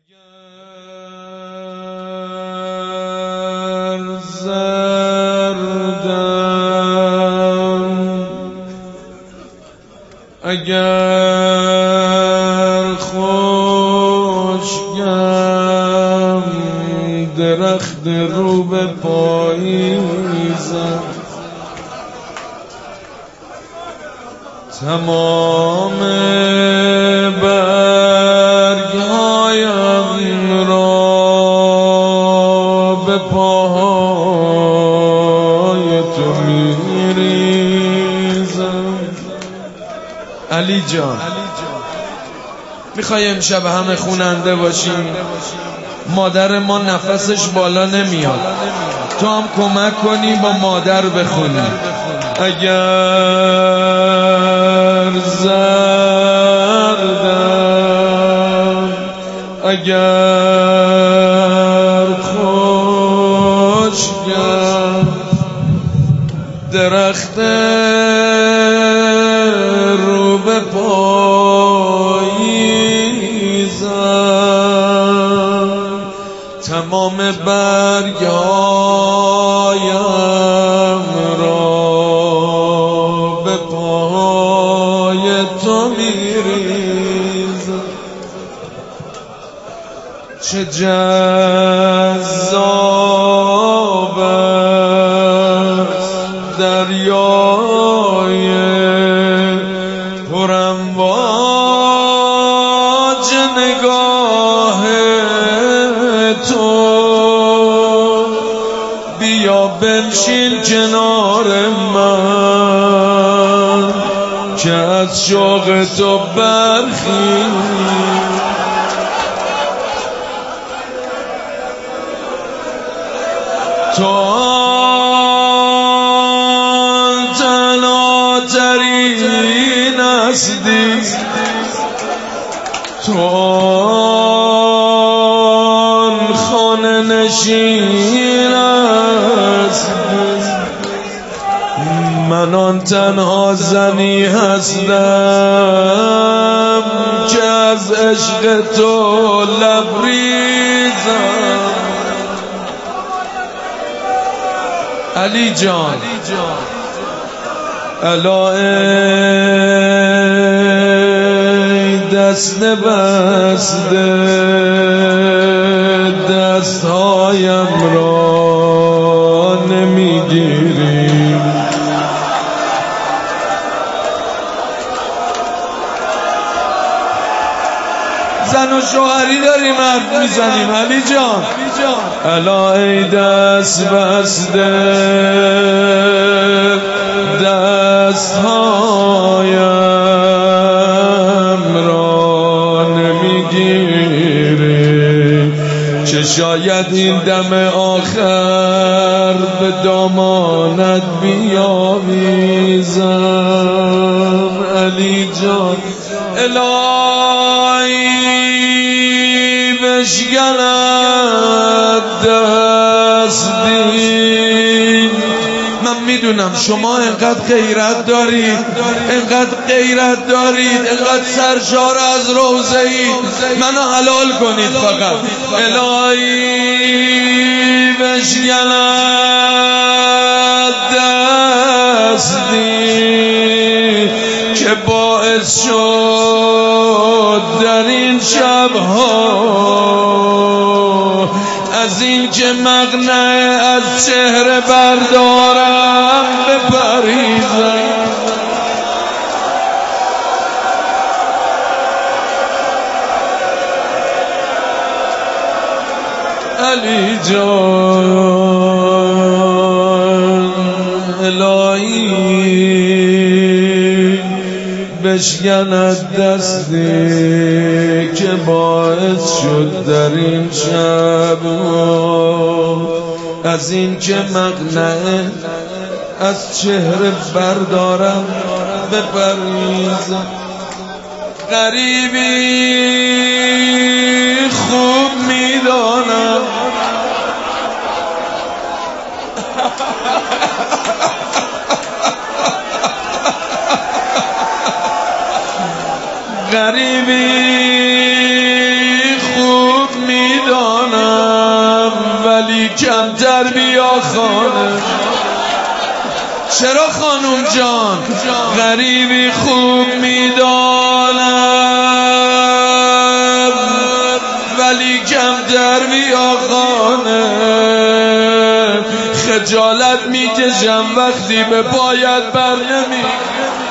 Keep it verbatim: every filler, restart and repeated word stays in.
اگر زردم اگر خشکم درخت رو به پاییزم تمام برگ‌هایم را به پاهای تو میریزم. علی جان میخوای امشب همه خوننده باشیم؟ مادر ما نفسش بالا نمیاد، تو هم کمک کنی با مادر بخونی. اگر زردم اگر خشکم درخت رو به پاییزم تمام برگایم را به پای تو میریزم. چه جذاب است دریای پرامواج نگاه تو، بیا بنشین کنار من که از شوق تو برخیزم. تو آن تنها ترین هستی، تو آن خانه نشین هستی، من آن تنها زنی هستم که از عشق تو لبریزم. علی جان الا ای دست بسته دستهایم را نمیگیری، زن و شوهری داریم حرف میزنیم. علی جان الا ای دست بسته دستهایم را نمیگیری، چه شاید این دم آخر به دامانت بیاویزم. علی جان الهی بشکند دستی، من میدونم شما انقدر غیرت دارید، انقدر غیرت دارید، انقدر سرشار از روزه اید، منو حلال کنید فقط. الهی بشکند دستی که باعث شد در این شبها از این که مقنعه از چهره بردارم بپریزم. علی جان الهی بشکند دستی که باعث شد در این شب از این که مقنعه از چهره بردارم بپریزم. غریبی خوب میدانم غریبی خوب در بیا خانه. چرا خانوم جان غریبی خوب میدانم ولی کم در بیا خانه. خجالت میکشم وقتی به پایت بر نمی